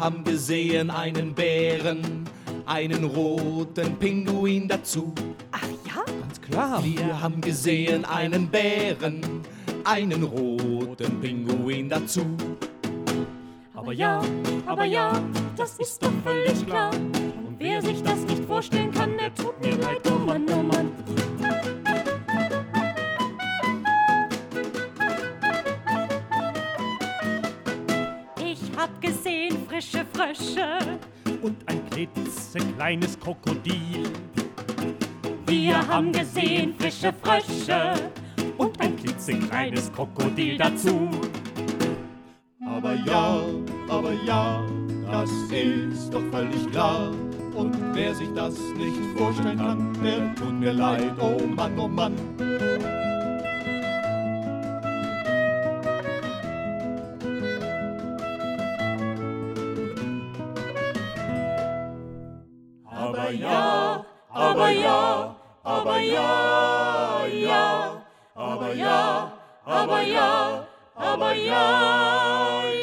haben gesehen einen Bären, einen roten Pinguin dazu. Ach ja? Ganz klar. Wir haben gesehen einen Bären, einen roten Pinguin dazu. Aber ja, das ist doch völlig klar. Und wer sich das nicht vorstellen kann, der tut mir leid, oh Mann, oh Mann. Ich hab gesehen frische Frösche Und ein klitzekleines Krokodil. Wir haben gesehen frische Frösche Und ein klitzekleines Krokodil dazu. Aber ja, das ist doch völlig klar. Und wer sich das nicht vorstellen kann, der tut mir leid, oh Mann, oh Mann. Aber ja, aber ja, aber ja, ja, aber ja, aber ja, aber ja,